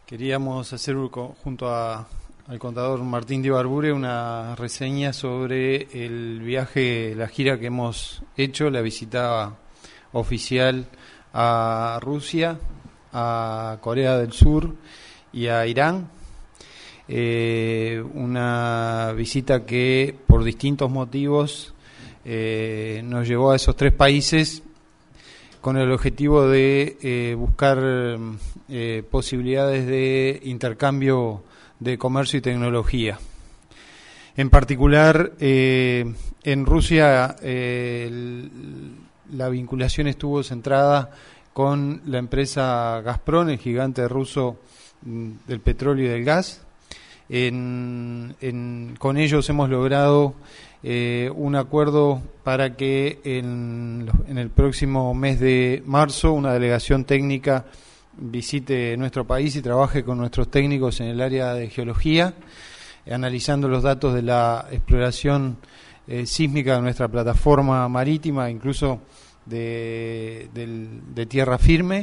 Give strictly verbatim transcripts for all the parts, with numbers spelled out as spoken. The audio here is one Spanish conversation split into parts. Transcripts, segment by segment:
Queríamos hacer junto a, al contador Martín de Ibarbure una reseña sobre el viaje, la gira que hemos hecho, la visita oficial a Rusia, a Corea del Sur y a Irán. Eh, una visita que por distintos motivos eh, nos llevó a esos tres países con el objetivo de eh, buscar eh, posibilidades de intercambio de comercio y tecnología. En particular, eh, en Rusia eh, el, la vinculación estuvo centrada con la empresa Gazprom, el gigante ruso del petróleo y del gas. En, en, con ellos hemos logrado eh, un acuerdo para que en, en el próximo mes de marzo una delegación técnica visite nuestro país y trabaje con nuestros técnicos en el área de geología, eh, analizando los datos de la exploración eh, sísmica de nuestra plataforma marítima, incluso de, de, de tierra firme.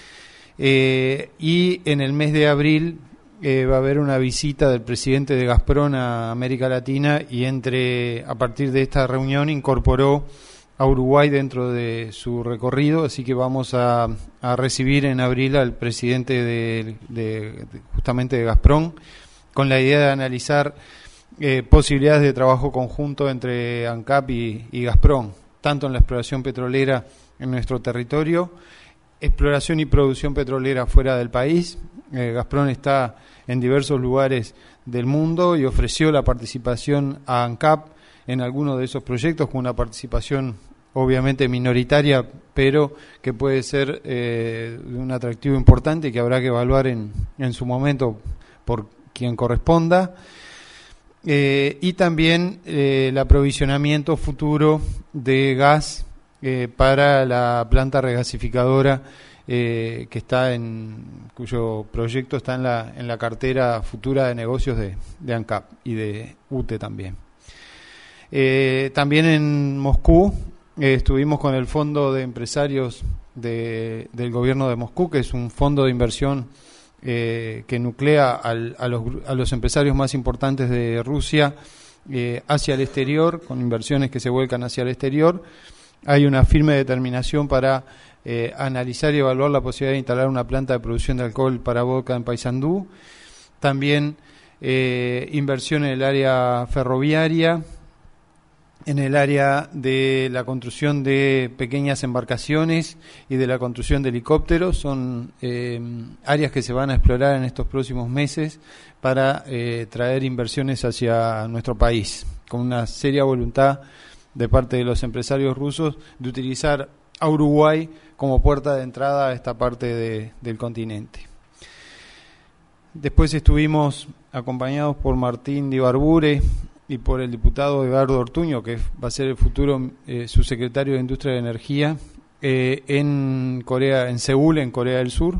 Eh, y en el mes de abril Eh, va a haber una visita del presidente de Gazprom a América Latina y entre a partir de esta reunión incorporó a Uruguay dentro de su recorrido, así que vamos a, a recibir en abril al presidente de, de, de justamente de Gazprom con la idea de analizar eh, posibilidades de trabajo conjunto entre ANCAP y, y Gazprom, tanto en la exploración petrolera en nuestro territorio, exploración y producción petrolera fuera del país. Eh, Gazprom está en diversos lugares del mundo y ofreció la participación a ANCAP en algunos de esos proyectos con una participación obviamente minoritaria, pero que puede ser eh, un atractivo importante y que habrá que evaluar en, en su momento por quien corresponda. Eh, y también eh, el aprovisionamiento futuro de gas eh, para la planta regasificadora Eh, que está en cuyo proyecto está en la en la cartera futura de negocios de, de ANCAP y de U T E también. Eh, también en Moscú eh, estuvimos con el Fondo de Empresarios de, del Gobierno de Moscú, que es un fondo de inversión eh, que nuclea al, a, los, a los empresarios más importantes de Rusia eh, hacia el exterior, con inversiones que se vuelcan hacia el exterior. Hay una firme determinación para Eh, analizar y evaluar la posibilidad de instalar una planta de producción de alcohol para vodka en Paysandú. También eh, inversión en el área ferroviaria, en el área de la construcción de pequeñas embarcaciones y de la construcción de helicópteros. Son eh, áreas que se van a explorar en estos próximos meses para eh, traer inversiones hacia nuestro país, con una seria voluntad de parte de los empresarios rusos de utilizar a Uruguay como puerta de entrada a esta parte de, del continente. Después estuvimos acompañados por Martín de Ibarbure y por el diputado Edgardo Ortuño, que va a ser el futuro eh, subsecretario de Industria y Energía, eh, en Corea, en Seúl, en Corea del Sur,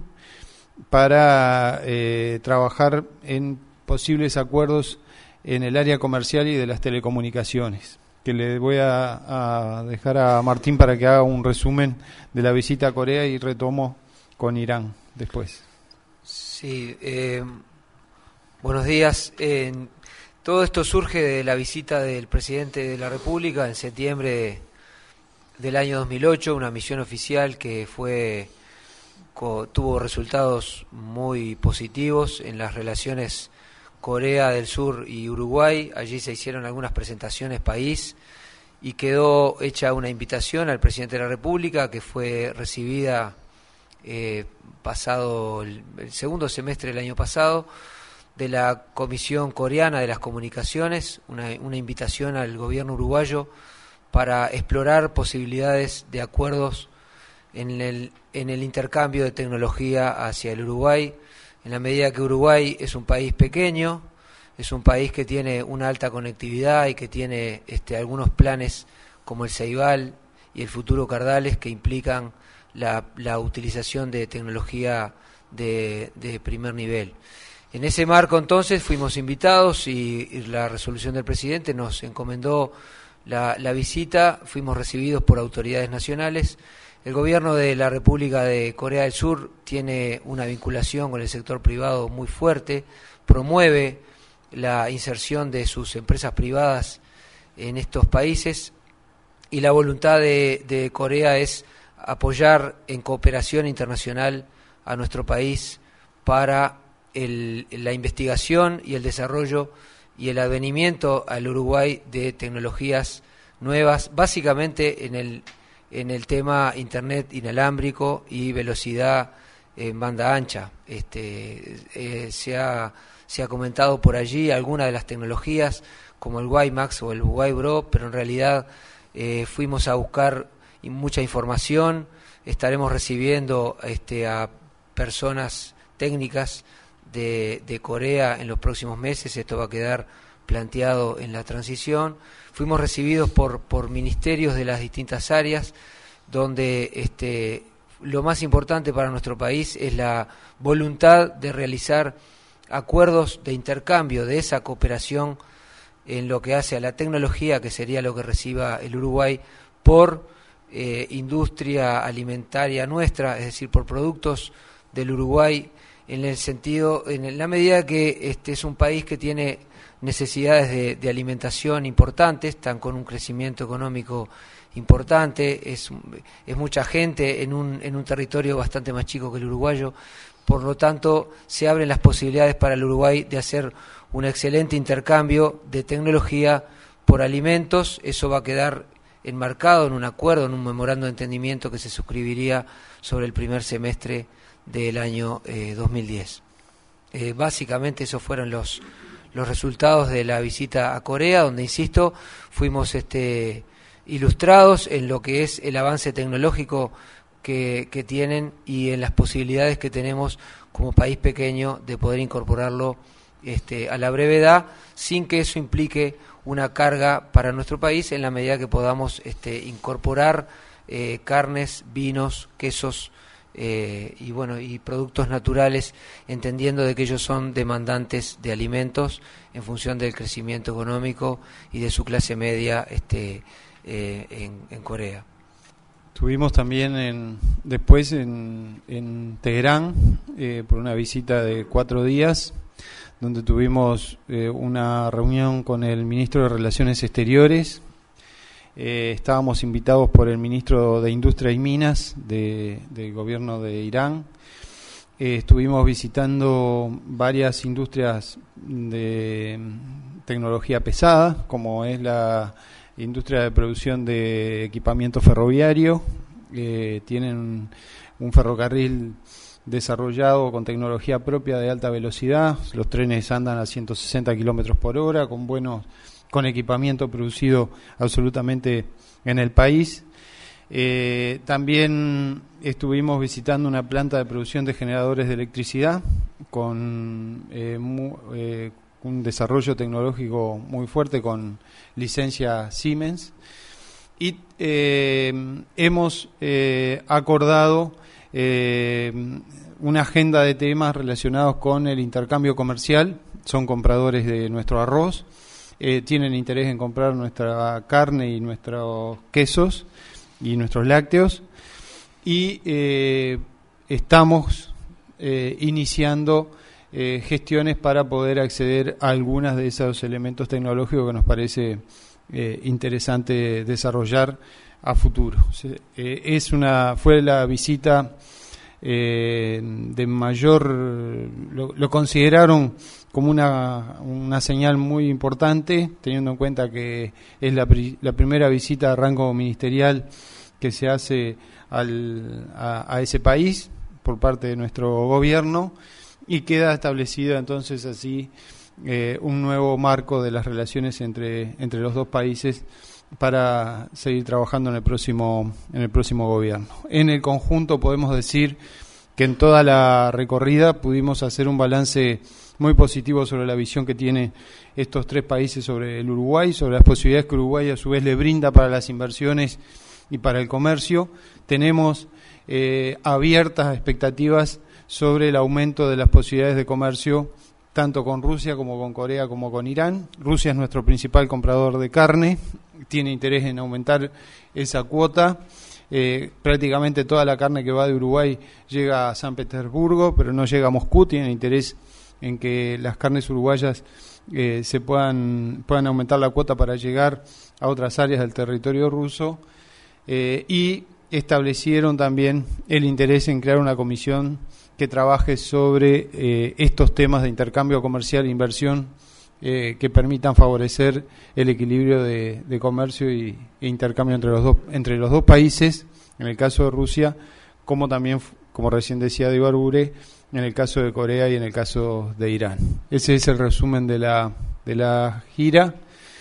para eh, trabajar en posibles acuerdos en el área comercial y de las telecomunicaciones, que le voy a, a dejar a Martín para que haga un resumen de la visita a Corea y retomo con Irán después. Sí, eh, buenos días. Eh, todo esto surge de la visita del presidente de la República en septiembre del año dos mil ocho, una misión oficial que fue co, tuvo resultados muy positivos en las relaciones Corea del Sur y Uruguay. Allí se hicieron algunas presentaciones país y quedó hecha una invitación al presidente de la República, que fue recibida eh, pasado el, el segundo semestre del año pasado de la Comisión Coreana de las Comunicaciones, una, una invitación al gobierno uruguayo para explorar posibilidades de acuerdos en el, en el intercambio de tecnología hacia el Uruguay, en la medida que Uruguay es un país pequeño, es un país que tiene una alta conectividad y que tiene este, algunos planes como el Ceibal y el futuro Cardales que implican la, la utilización de tecnología de, de primer nivel. En ese marco entonces fuimos invitados y, y la resolución del presidente nos encomendó la, la visita, fuimos recibidos por autoridades nacionales El gobierno de la República de Corea del Sur tiene una vinculación con el sector privado muy fuerte, promueve la inserción de sus empresas privadas en estos países y la voluntad de, de Corea es apoyar en cooperación internacional a nuestro país para el, la investigación y el desarrollo y el advenimiento al Uruguay de tecnologías nuevas, básicamente en el, en el tema Internet inalámbrico y velocidad en banda ancha. Este, eh, se ha, se ha comentado por allí algunas de las tecnologías como el WiMAX o el WiBro, pero en realidad eh, fuimos a buscar mucha información. Estaremos recibiendo este, a personas técnicas de, de Corea en los próximos meses. Esto va a quedar planteado en la transición. Fuimos recibidos por, por ministerios de las distintas áreas, donde este, lo más importante para nuestro país es la voluntad de realizar acuerdos de intercambio de esa cooperación en lo que hace a la tecnología, que sería lo que reciba el Uruguay por eh, industria alimentaria nuestra, es decir, por productos del Uruguay, en el sentido, en la medida que este es un país que tiene necesidades de, de alimentación importantes, están con un crecimiento económico importante, es, es mucha gente en un, en un territorio bastante más chico que el uruguayo, por lo tanto se abren las posibilidades para el Uruguay de hacer un excelente intercambio de tecnología por alimentos. Eso va a quedar enmarcado en un acuerdo, en un memorando de entendimiento que se suscribiría sobre el primer semestre del año eh, dos mil diez. Eh, básicamente esos fueron los, los resultados de la visita a Corea, donde, insisto, fuimos este, ilustrados en lo que es el avance tecnológico que, que tienen y en las posibilidades que tenemos como país pequeño de poder incorporarlo este, a la brevedad, sin que eso implique una carga para nuestro país, en la medida que podamos este, incorporar eh, carnes, vinos, quesos, Eh, y bueno, y productos naturales, entendiendo de que ellos son demandantes de alimentos en función del crecimiento económico y de su clase media este, eh, en, en Corea. Estuvimos también en, después en, en Teherán eh, por una visita de cuatro días, donde tuvimos eh, una reunión con el ministro de Relaciones Exteriores. Eh, estábamos invitados por el ministro de Industria y Minas de, del gobierno de Irán. Eh, estuvimos visitando varias industrias de tecnología pesada, como es la industria de producción de equipamiento ferroviario. Eh, tienen un ferrocarril desarrollado con tecnología propia de alta velocidad. Los trenes andan a ciento sesenta kilómetros por hora, con buenos con equipamiento producido absolutamente en el país. Eh, también estuvimos visitando una planta de producción de generadores de electricidad con eh, mu, eh, un desarrollo tecnológico muy fuerte con licencia Siemens. Y eh, hemos eh, acordado eh, una agenda de temas relacionados con el intercambio comercial. Son compradores de nuestro arroz. Eh, tienen interés en comprar nuestra carne y nuestros quesos y nuestros lácteos, y eh, estamos eh, iniciando eh, gestiones para poder acceder a algunos de esos elementos tecnológicos que nos parece eh, interesante desarrollar a futuro. Eh, es una fue la visita eh, de mayor, lo, lo consideraron como una, una señal muy importante, teniendo en cuenta que es la, la primera visita de rango ministerial que se hace al, a, a ese país por parte de nuestro gobierno, y queda establecido entonces así eh, un nuevo marco de las relaciones entre, entre los dos países para seguir trabajando en el próximo en el próximo gobierno. En el conjunto podemos decir que en toda la recorrida pudimos hacer un balance muy positivo sobre la visión que tiene estos tres países sobre el Uruguay, sobre las posibilidades que Uruguay a su vez le brinda para las inversiones y para el comercio. Tenemos eh, abiertas expectativas sobre el aumento de las posibilidades de comercio tanto con Rusia como con Corea como con Irán. Rusia es nuestro principal comprador de carne, tiene interés en aumentar esa cuota. Eh, prácticamente toda la carne que va de Uruguay llega a San Petersburgo, pero no llega a Moscú. Tienen interés en que las carnes uruguayas eh, se puedan, puedan aumentar la cuota para llegar a otras áreas del territorio ruso. Eh, y establecieron también el interés en crear una comisión que trabaje sobre eh, estos temas de intercambio comercial e inversión eh, que permitan favorecer el equilibrio de, de comercio y, e intercambio entre los dos entre los dos países, en el caso de Rusia, como también, como recién decía Diego Arbure, en el caso de Corea y en el caso de Irán. Ese es el resumen de la de la gira.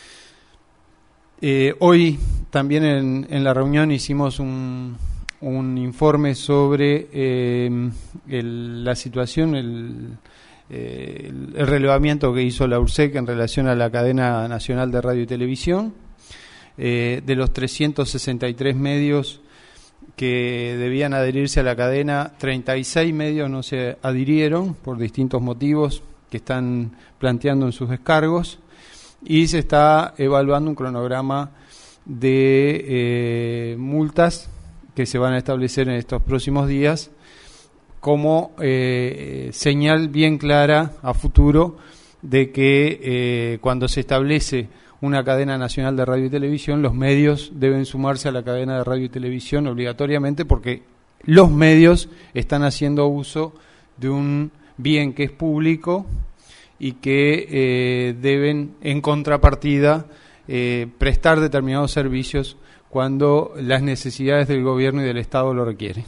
Eh, hoy también en, en la reunión hicimos un, un informe sobre eh, el, la situación, el, eh, el relevamiento que hizo la URSEC en relación a la cadena nacional de radio y televisión. Eh, de los trescientos sesenta y tres medios que debían adherirse a la cadena, treinta y seis medios no se adhirieron por distintos motivos que están planteando en sus descargos. Y se está evaluando un cronograma de eh, multas que se van a establecer en estos próximos días como eh, señal bien clara a futuro de que eh, cuando se establece una cadena nacional de radio y televisión, los medios deben sumarse a la cadena de radio y televisión obligatoriamente, porque los medios están haciendo uso de un bien que es público y que eh, deben, en contrapartida, eh, prestar determinados servicios cuando las necesidades del gobierno y del Estado lo requieren.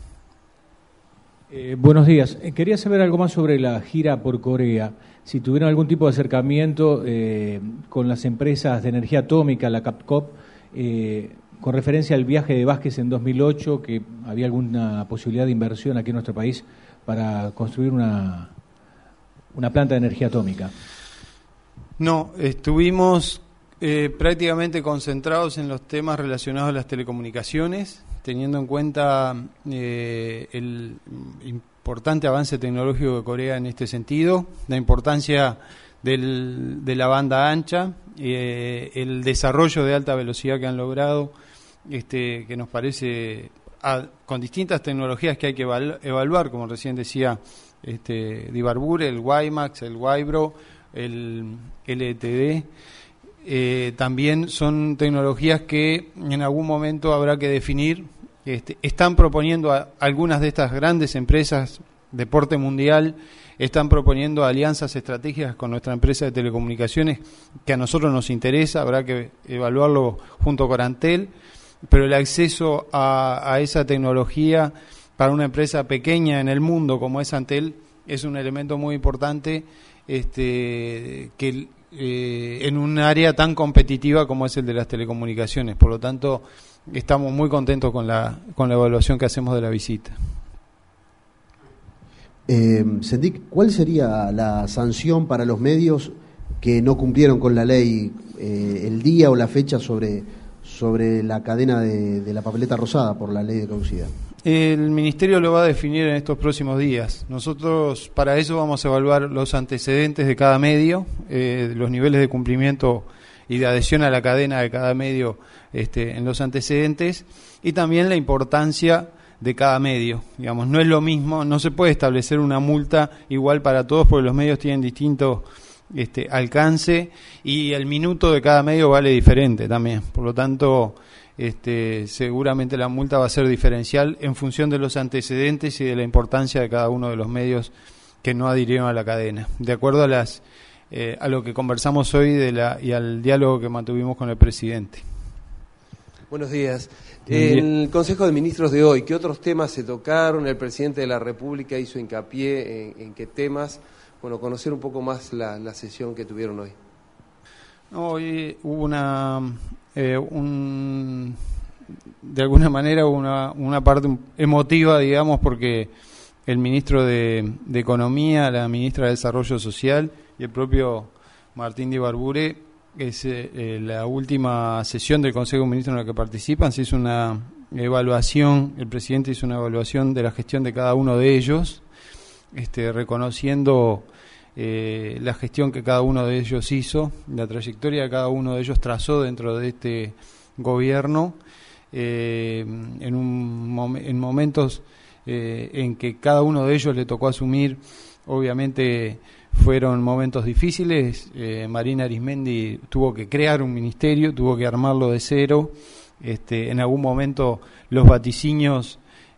Eh, buenos días. Eh, quería saber algo más sobre la gira por Corea. Si tuvieron algún tipo de acercamiento eh, con las empresas de energía atómica, la Capcom, eh, con referencia al viaje de Vázquez en dos mil ocho, que había alguna posibilidad de inversión aquí en nuestro país para construir una... una planta de energía atómica. No, estuvimos eh, prácticamente concentrados en los temas relacionados a las telecomunicaciones, teniendo en cuenta eh, el importante avance tecnológico de Corea en este sentido, la importancia del, de la banda ancha, eh, el desarrollo de alta velocidad que han logrado, este, que nos parece a, con distintas tecnologías que hay que evalu- evaluar, como recién decía Este, Dibarbure, el WiMAX, el Wibro, el L E T D, eh, también son tecnologías que en algún momento habrá que definir. Este, están proponiendo a, algunas de estas grandes empresas de porte mundial, están proponiendo alianzas estratégicas con nuestra empresa de telecomunicaciones que a nosotros nos interesa, habrá que evaluarlo junto con Antel, pero el acceso a, a esa tecnología para una empresa pequeña en el mundo como es Antel es un elemento muy importante, este, que eh, en un área tan competitiva como es el de las telecomunicaciones. Por lo tanto, estamos muy contentos con la con la evaluación que hacemos de la visita. Eh, Sendik, ¿cuál sería la sanción para los medios que no cumplieron con la ley, eh, el día o la fecha sobre, sobre la cadena de, de la papeleta rosada por la ley de caducidad? El Ministerio lo va a definir en estos próximos días. Nosotros para eso vamos a evaluar los antecedentes de cada medio, eh, los niveles de cumplimiento y de adhesión a la cadena de cada medio este, en los antecedentes, y también la importancia de cada medio. Digamos, no es lo mismo, no se puede establecer una multa igual para todos porque los medios tienen distinto este, alcance y el minuto de cada medio vale diferente también. Por lo tanto, Este, seguramente la multa va a ser diferencial en función de los antecedentes y de la importancia de cada uno de los medios que no adhirieron a la cadena, de acuerdo a las eh, a lo que conversamos hoy de la, y al diálogo que mantuvimos con el presidente. Buenos días. En el Consejo de Ministros de hoy, ¿qué otros temas se tocaron? El presidente de la República hizo hincapié en, en qué temas. Bueno, conocer un poco más la, la sesión que tuvieron hoy. Hoy hubo una eh, un, de alguna manera una, una parte emotiva, digamos, porque el ministro de, de Economía, la ministra de Desarrollo Social y el propio Martín Dibarbure, es eh, la última sesión del Consejo de Ministros en la que participan, se hizo una evaluación, el presidente hizo una evaluación de la gestión de cada uno de ellos, este, reconociendo Eh, la gestión que cada uno de ellos hizo, la trayectoria que cada uno de ellos trazó dentro de este gobierno, eh, en, un mom en momentos eh, en que cada uno de ellos le tocó asumir, obviamente fueron momentos difíciles. eh, Marina Arismendi tuvo que crear un ministerio, tuvo que armarlo de cero. Este, en algún momento los vaticinios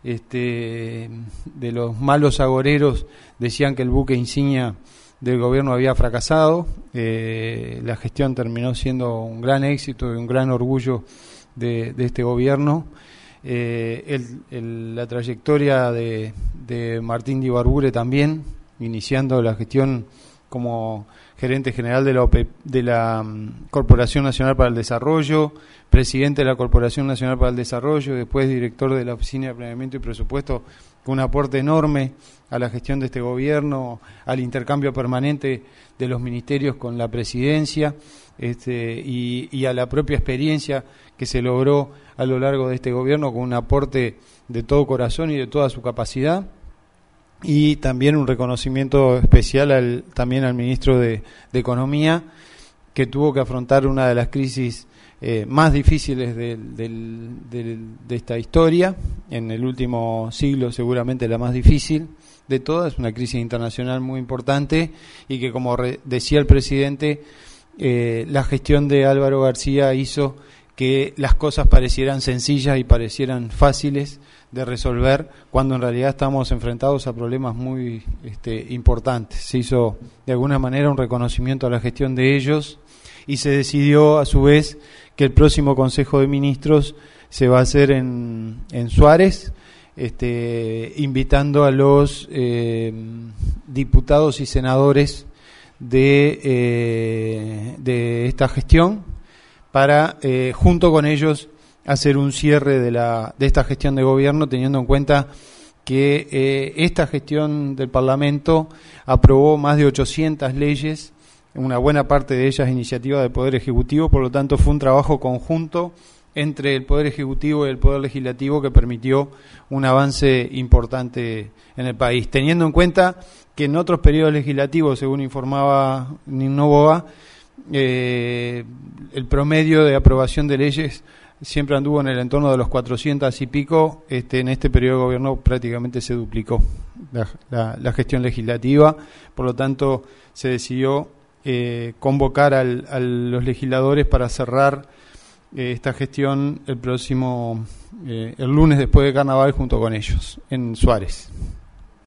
este, de los malos agoreros decían que el buque insignia del gobierno había fracasado. Eh, la gestión terminó siendo un gran éxito y un gran orgullo de, de este gobierno. Eh, el, el, la trayectoria de, de Martín Di Barbure también, iniciando la gestión como gerente general de la, O P, de la um, Corporación Nacional para el Desarrollo, presidente de la Corporación Nacional para el Desarrollo, después director de la Oficina de Planeamiento y Presupuesto, con un aporte enorme a la gestión de este gobierno, al intercambio permanente de los ministerios con la presidencia, este, y, y a la propia experiencia que se logró a lo largo de este gobierno, con un aporte de todo corazón y de toda su capacidad. Y también un reconocimiento especial al, también al ministro de, de Economía, que tuvo que afrontar una de las crisis eh, más difíciles de, de, de, de esta historia, en el último siglo seguramente la más difícil de todas, una crisis internacional muy importante, y que, como re, decía el presidente, eh, la gestión de Álvaro García hizo que las cosas parecieran sencillas y parecieran fáciles de resolver, cuando en realidad estamos enfrentados a problemas muy este, importantes. Se hizo de alguna manera un reconocimiento a la gestión de ellos, y se decidió a su vez que el próximo Consejo de Ministros se va a hacer en, en Suárez, este, invitando a los eh, diputados y senadores de, eh, de esta gestión, para eh, junto con ellos hacer un cierre de la de esta gestión de gobierno, teniendo en cuenta que eh, esta gestión del Parlamento aprobó más de ochocientas leyes, una buena parte de ellas iniciativa del Poder Ejecutivo. Por lo tanto, fue un trabajo conjunto entre el Poder Ejecutivo y el Poder Legislativo que permitió un avance importante en el país, teniendo en cuenta que en otros periodos legislativos, según informaba Novoa, eh, el promedio de aprobación de leyes siempre anduvo en el entorno de los cuatrocientos y pico. Este, en este periodo de gobierno prácticamente se duplicó la, la, la gestión legislativa. Por lo tanto, se decidió eh, convocar al, a los legisladores para cerrar eh, esta gestión el próximo, eh, el lunes después de Carnaval, junto con ellos, en Suárez.